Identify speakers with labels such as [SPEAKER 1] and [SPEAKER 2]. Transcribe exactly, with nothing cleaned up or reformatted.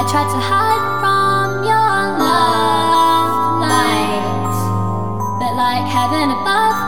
[SPEAKER 1] tried to hide from your love light, but like heaven above